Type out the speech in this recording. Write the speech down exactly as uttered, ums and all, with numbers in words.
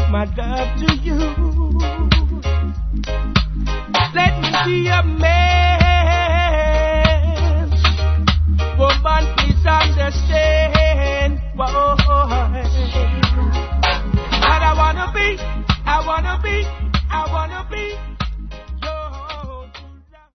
my love to you. Let me be a man.